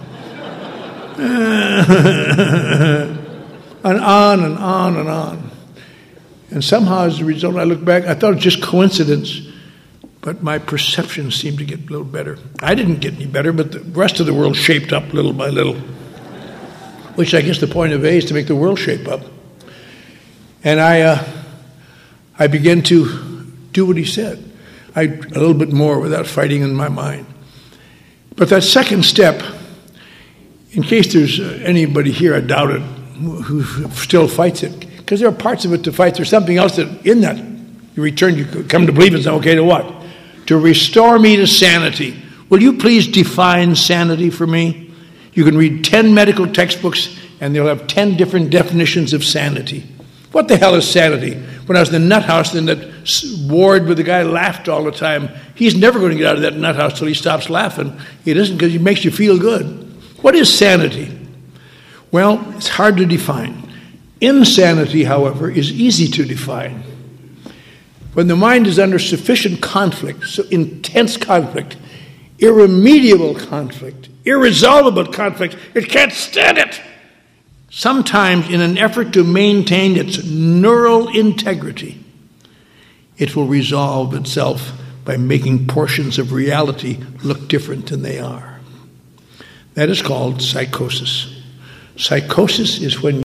And on and on and on. And somehow, as a result, I look back, I thought it was just coincidence, but my perception seemed to get a little better. I didn't get any better, but the rest of the world shaped up little by little, which I guess the point of A is to make the world shape up. And I uh, I began to do what he said. I, a little bit more without fighting in my mind. But that second step, in case there's anybody here, I doubt it, who still fights it, because there are parts of it to fight. There's something else that in that you return, you come to believe it's okay to what? To restore me to sanity. Will you please define sanity for me? You can read ten medical textbooks and they'll have ten different definitions of sanity. What the hell is sanity? when I was in the nut house in that ward where the guy laughed all the time. He's never going to get out of that nut house till he stops laughing. He doesn't, because it makes you feel good. What is sanity? Well, it's hard to define. Insanity, however, is easy to define. When the mind is under sufficient conflict, so intense conflict, irremediable conflict, irresolvable conflict, it can't stand it. Sometimes, in an effort to maintain its neural integrity, it will resolve itself by making portions of reality look different than they are. That is called psychosis. Psychosis is when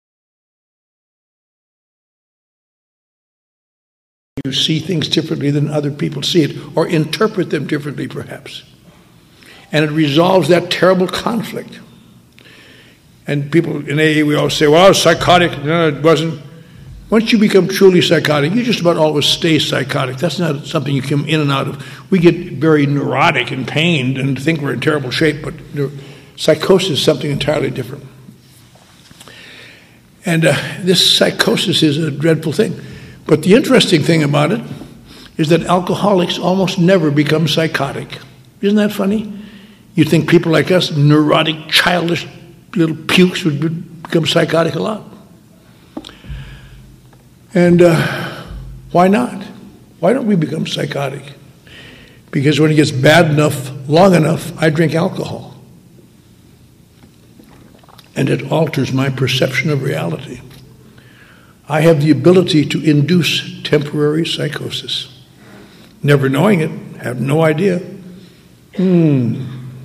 you see things differently than other people see it, or interpret them differently, perhaps. And it resolves that terrible conflict. And people in A A, we always say, well, I was psychotic. No, it wasn't. Once you become truly psychotic, you just about always stay psychotic. That's not something you come in and out of. We get very neurotic and pained and think we're in terrible shape, but psychosis is something entirely different. And uh, this psychosis is a dreadful thing. But the interesting thing about it is that alcoholics almost never become psychotic. Isn't that funny? You'd think people like us, neurotic, childish little pukes, would become psychotic a lot. And uh, why not? Why don't we become psychotic? Because when it gets bad enough, long enough, I drink alcohol. And it alters my perception of reality. I have the ability to induce temporary psychosis. Never knowing it, have no idea. Hmm.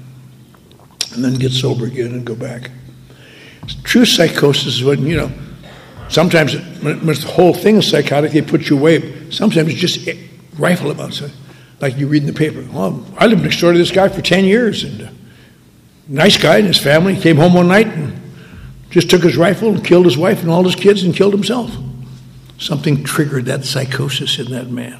And then get sober again and go back. True psychosis is when, you know, sometimes when the whole thing is psychotic, they put you away. Sometimes it's just rifle about something. Like you read in the paper, well, I lived next door to this guy for ten years, and uh, nice guy and his family came home one night and just took his rifle and killed his wife and all his kids and killed himself. Something triggered that psychosis in that man.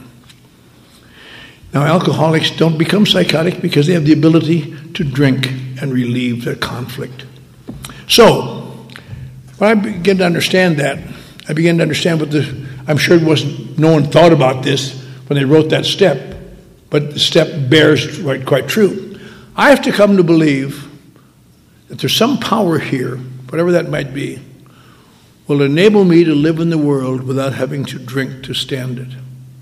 Now, alcoholics don't become psychotic because they have the ability to drink and relieve their conflict. So, when I began to understand that, I began to understand what the, I'm sure it wasn't, no one thought about this when they wrote that step, but the step bears quite, quite true. I have to come to believe that there's some power here, whatever that might be, will enable me to live in the world without having to drink to stand it.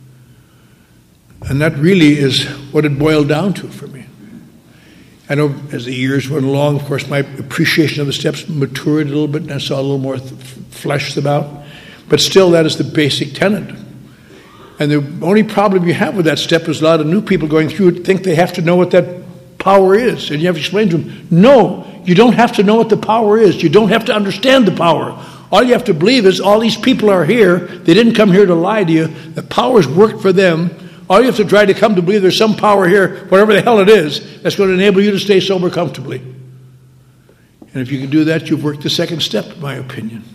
And that really is what it boiled down to for me. I know as the years went along, of course, my appreciation of the steps matured a little bit, and I saw a little more th- fleshed about. But still, that is the basic tenet. And the only problem you have with that step is a lot of new people going through it think they have to know what that power is. And you have to explain to them, no, you don't have to know what the power is. You don't have to understand the power. All you have to believe is all these people are here. They didn't come here to lie to you. The power's worked for them. All you have to try to come to believe there's some power here, whatever the hell it is, that's going to enable you to stay sober comfortably. And if you can do that, you've worked the second step, in my opinion.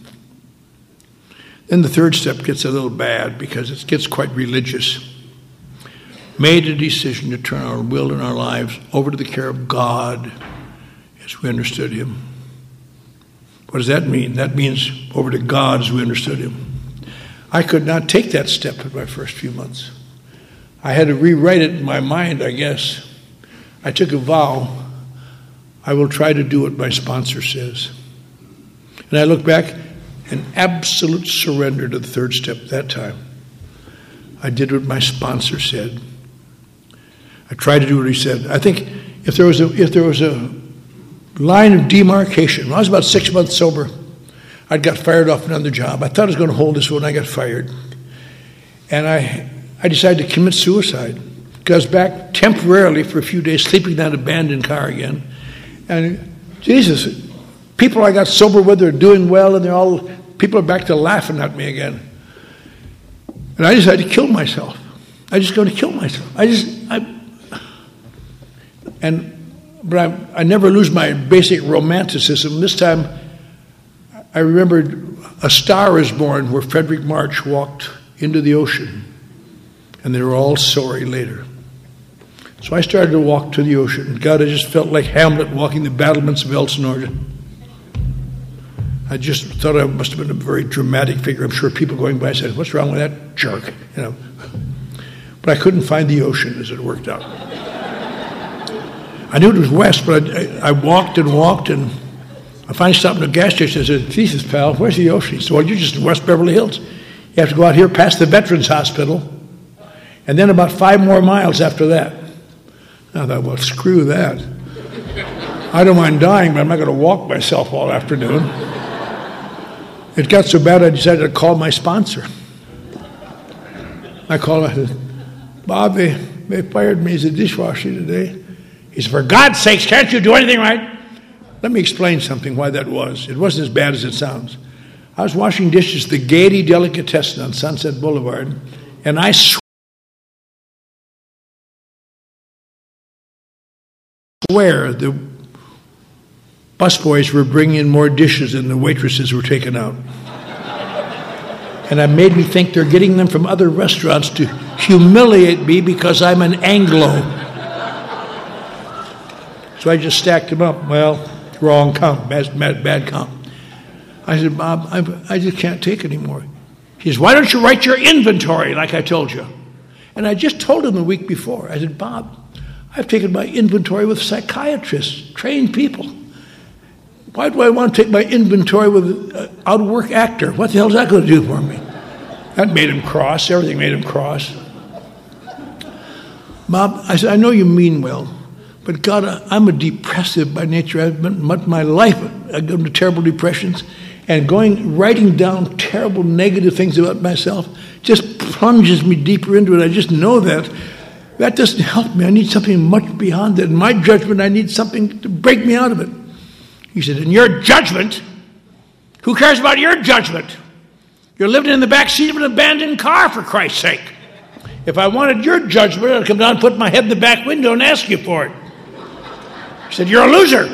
Then the third step gets a little bad because it gets quite religious. Made a decision to turn our will and our lives over to the care of God as we understood Him. What does that mean? That means over to God as we understood Him. I could not take that step in my first few months. I had to rewrite it in my mind, I guess. I took a vow, I will try to do what my sponsor says. And I look back, an absolute surrender to the third step that time. I did what my sponsor said. I tried to do what he said. I think if there was a if there was a line of demarcation, when I was about six months sober, I'd got fired off another job. I thought I was going to hold this one, I got fired. And I I decided to commit suicide. Because I was back temporarily for a few days, sleeping in that abandoned car again. And Jesus, people I got sober with are doing well, and they're all, people are back to laughing at me again. And I decided to kill myself. I just going to kill myself. I just, I, and, but I, I never lose my basic romanticism. This time, I remembered A Star Is Born, where Frederick March walked into the ocean. And they were all sorry later. So I started to walk to the ocean. God, I just felt like Hamlet walking the battlements of Elsinore. I just thought I must have been a very dramatic figure. I'm sure people going by said, "What's wrong with that jerk?" You know. But I couldn't find the ocean as it worked out. I knew it was west, but I, I walked and walked, and I finally stopped at a gas station. I said, "Jesus, pal, where's the ocean?" He said, "Well, you're just in West Beverly Hills. You have to go out here past the Veterans Hospital, and then about five more miles after that." I thought, well, screw that. I don't mind dying, but I'm not going to walk myself all afternoon. It got so bad I decided to call my sponsor. I called him. I said, "Bob, they, they fired me as a dishwasher today." He said, "For God's sakes, can't you do anything right?" Let me explain something why that was. It wasn't as bad as it sounds. I was washing dishes at the Gaiety Delicatessen on Sunset Boulevard, and I swear the busboys were bringing in more dishes than the waitresses were taking out. And it made me think they're getting them from other restaurants to humiliate me because I'm an Anglo. So I just stacked them up. Well, wrong count, bad, bad, bad count. I said, "Bob, I, I just can't take anymore." He says, "Why don't you write your inventory like I told you?" And I just told him the week before. I said, "Bob, I've taken my inventory with psychiatrists, trained people. Why do I want to take my inventory with an out-of-work actor? What the hell is that going to do for me?" That made him cross. Everything made him cross. "Bob," I said, "I know you mean well, but God, I'm a depressive by nature. I've been much my life, I've gone to terrible depressions, and going, writing down terrible negative things about myself just plunges me deeper into it. I just know that. That doesn't help me. I need something much beyond that. In my judgment, I need something to break me out of it." He said, "In your judgment? Who cares about your judgment? You're living in the back seat of an abandoned car, for Christ's sake. If I wanted your judgment, I'd come down and put my head in the back window and ask you for it." He said, "You're a loser."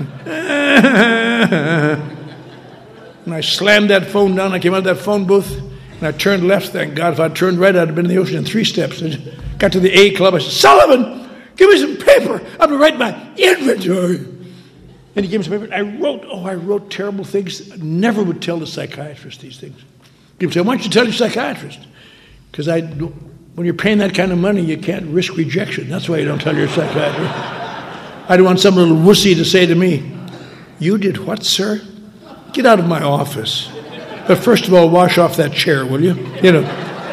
And I slammed that phone down. I came out of that phone booth, and I turned left. Thank God. If I'd turned right, I'd have been in the ocean in three steps. I got to the A Club. I said, "Sullivan, give me some paper. I'm going to write my inventory." And he gave me some paper. I wrote, oh, I wrote terrible things. I never would tell the psychiatrist these things. People say, "Why don't you tell your psychiatrist?" Because I, when you're paying that kind of money, you can't risk rejection. That's why you don't tell your psychiatrist. I don't want some little wussy to say to me, "You did what, sir? Get out of my office. But first of all, wash off that chair, will you?" You know.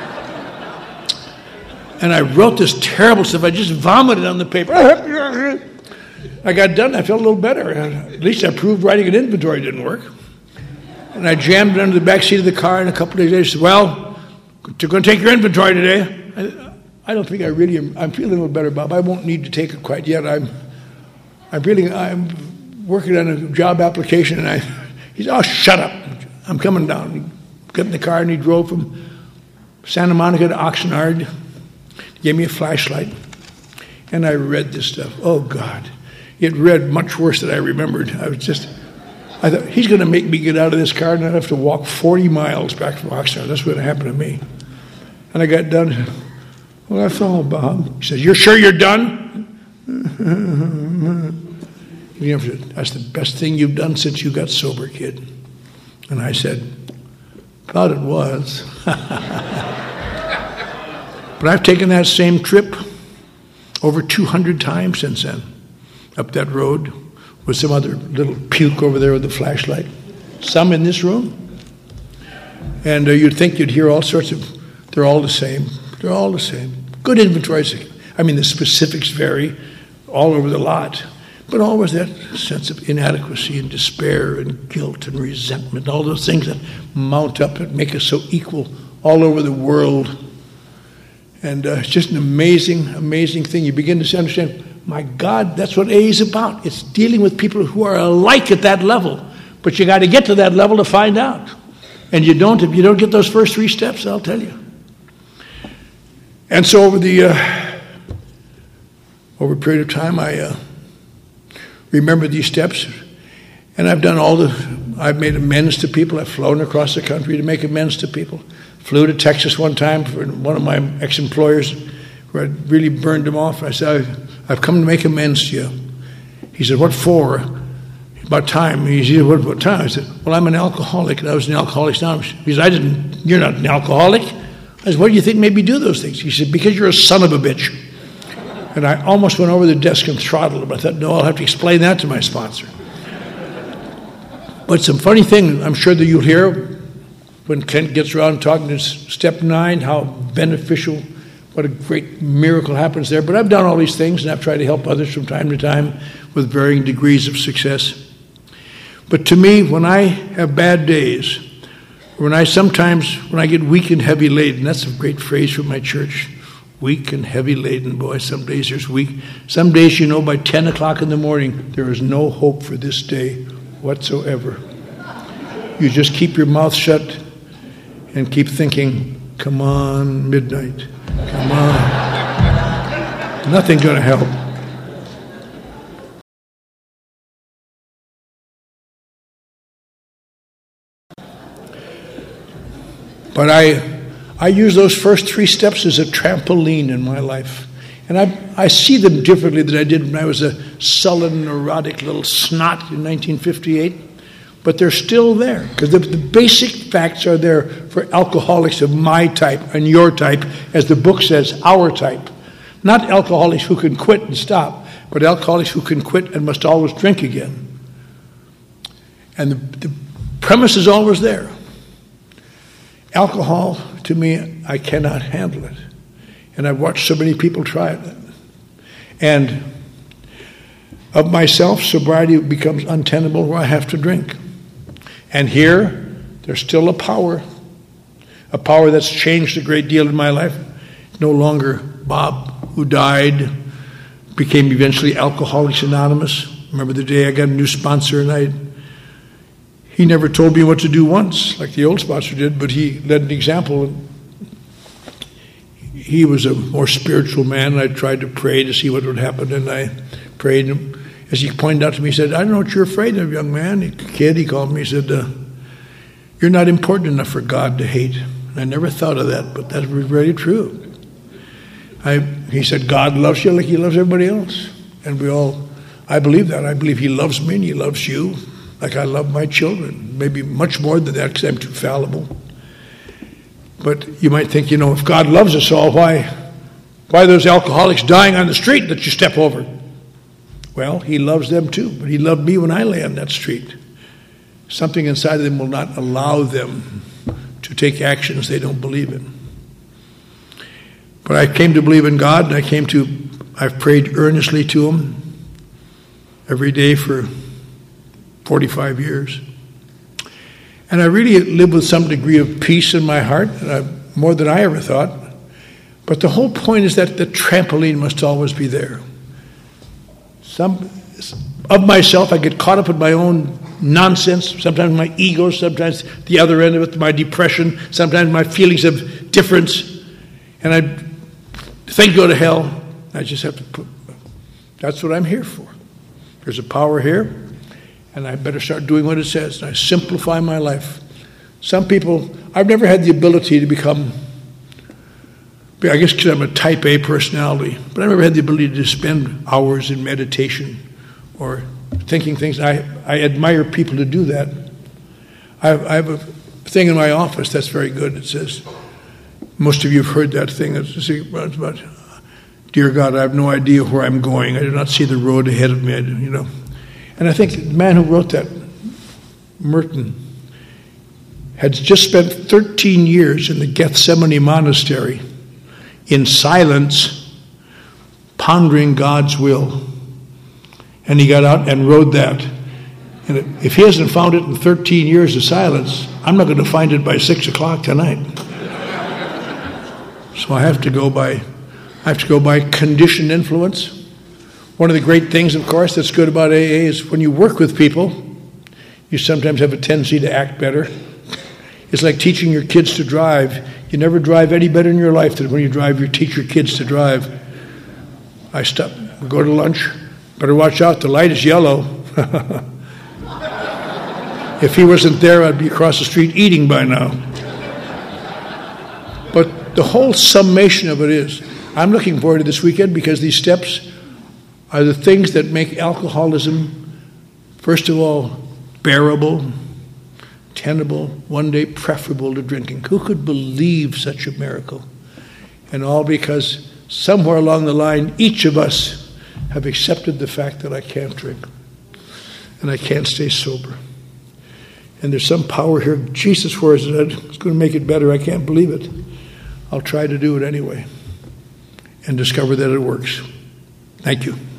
And I wrote this terrible stuff. I just vomited on the paper. I got done. I felt a little better. At least I proved writing an inventory didn't work. And I jammed it under the back seat of the car, and a couple of days later, I said, "Well, you're going to take your inventory today." I, I don't think I really am. I'm feeling a little better, Bob. I won't need to take it quite yet. I'm, I'm really, I'm working on a job application, and I, he said, "Oh, shut up. I'm coming down." He got in the car, and he drove from Santa Monica to Oxnard. He gave me a flashlight, and I read this stuff. Oh, God. It read much worse than I remembered. I was just, I thought, he's going to make me get out of this car and I have to walk forty miles back from Oxnard. That's what happened to me. And I got done. "Well, that's all, Bob." He says, "You're sure you're done?" You know, "That's the best thing you've done since you got sober, kid." And I said, "Thought it was." But I've taken that same trip over two hundred times since then, up that road with some other little puke over there with the flashlight. Some in this room. And uh, you'd think you'd hear all sorts of, they're all the same. They're all the same. Good inventories. I mean, the specifics vary all over the lot. But always that sense of inadequacy and despair and guilt and resentment, all those things that mount up and make us so equal all over the world. And uh, it's just an amazing, amazing thing. You begin to understand, my God, that's what A is about. It's dealing with people who are alike at that level. But you got to get to that level to find out. And you don't, if you don't get those first three steps, I'll tell you. And so over the, uh, over a period of time, I uh, remember these steps. And I've done all the, I've made amends to people. I've flown across the country to make amends to people. Flew to Texas one time for one of my ex-employers where I'd really burned him off. I said, I've, I've come to make amends to you. He said, "What for?" about time. He said, what about time? I said, well, I'm an alcoholic, and I was an Alcoholics Anonymous. He said, I didn't, you're not an alcoholic. I said, what do you think made me do those things? He said, because you're a son of a bitch. And I almost went over the desk and throttled him. I thought, no, I'll have to explain that to my sponsor. But some funny thing, I'm sure that you'll hear when Clint gets around talking to step nine, how beneficial, what a great miracle happens there. But I've done all these things, and I've tried to help others from time to time with varying degrees of success. But to me, when I have bad days, when I sometimes, when I get weak and heavy laden, that's a great phrase from my church, weak and heavy laden. Boy, some days there's weak. Some days, you know, by ten o'clock in the morning, there is no hope for this day whatsoever. You just keep your mouth shut and keep thinking, come on, midnight, come on. Nothing's going to help. But I I use those first three steps as a trampoline in my life. And I I see them differently than I did when I was a sullen, neurotic little snot in nineteen fifty-eight. But they're still there, because the, the basic facts are there for alcoholics of my type and your type, as the book says, our type. Not alcoholics who can quit and stop, but alcoholics who can quit and must always drink again. And the, the premise is always there. Alcohol, to me, I cannot handle it. And I've watched so many people try it. And of myself, sobriety becomes untenable where I have to drink. And here, there's still a power, a power that's changed a great deal in my life. No longer Bob, who died, became eventually Alcoholics Anonymous. Remember the day I got a new sponsor, and I he never told me what to do once, like the old sponsor did, but he led an example. He was a more spiritual man, and I tried to pray to see what would happen, and I prayed. And as he pointed out to me, he said, I don't know what you're afraid of, young man. A kid, he called me, he said, uh, you're not important enough for God to hate. And I never thought of that, but that was very true. I, he said, God loves you like he loves everybody else. And we all, I believe that. I believe he loves me and he loves you like I love my children. Maybe much more than that because I'm too fallible. But you might think, you know, if God loves us all, why, why are those alcoholics dying on the street that you step over? Well, he loves them too, but he loved me when I lay on that street. Something inside of them will not allow them to take actions they don't believe in. But I came to believe in God, and I came to, I've prayed earnestly to him every day for forty-five years. And I really live with some degree of peace in my heart, and I, more than I ever thought. But the whole point is that the trampoline must always be there. Some of myself, I get caught up in my own nonsense, sometimes my ego, sometimes the other end of it, my depression, sometimes my feelings of difference, and I think go to hell. I just have to put, that's what I'm here for. There's a power here, and I better start doing what it says. And I simplify my life. Some people, I've never had the ability to become, I guess because I'm a type A personality, but I've never had the ability to spend hours in meditation or thinking things. I, I admire people to do that. I have, I have a thing in my office that's very good. It says, most of you have heard that thing. It's about, dear God, I have no idea where I'm going. I do not see the road ahead of me. I do, you know. And I think the man who wrote that, Merton, had just spent thirteen years in the Gethsemane Monastery in silence, pondering God's will. And he got out and wrote that. And if he hasn't found it in thirteen years of silence, I'm not going to find it by six o'clock tonight. So I have to go by, I have to go by conditioned influence. One of the great things, of course, that's good about A A is when you work with people, you sometimes have a tendency to act better. It's like teaching your kids to drive. You never drive any better in your life than when you drive your teach your kids to drive. I stop, we go to lunch. Better watch out, the light is yellow. If he wasn't there, I'd be across the street eating by now. But the whole summation of it is, I'm looking forward to this weekend because these steps are the things that make alcoholism First of all, bearable, tenable, one day preferable to drinking. Who could believe such a miracle? And all because somewhere along the line, each of us have accepted the fact that I can't drink and I can't stay sober. And there's some power here. Jesus swears that it's going to make it better. I can't believe it. I'll try to do it anyway and discover that it works. Thank you.